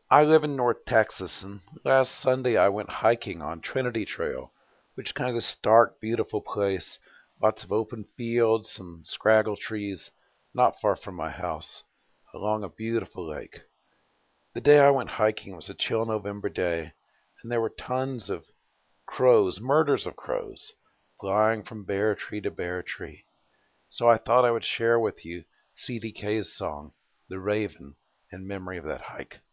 I live in North Texas, and last Sunday I went hiking on Trinity Trail, which is kind of a stark, beautiful place. Lots of open fields, some scraggle trees, not far from my house, along a beautiful lake. The day I went hiking was a chill November day, and there were tons of crows, murders of crows, flying from bare tree to bare tree. So I thought I would share with you CDK's song, The Raven, in memory of that hike.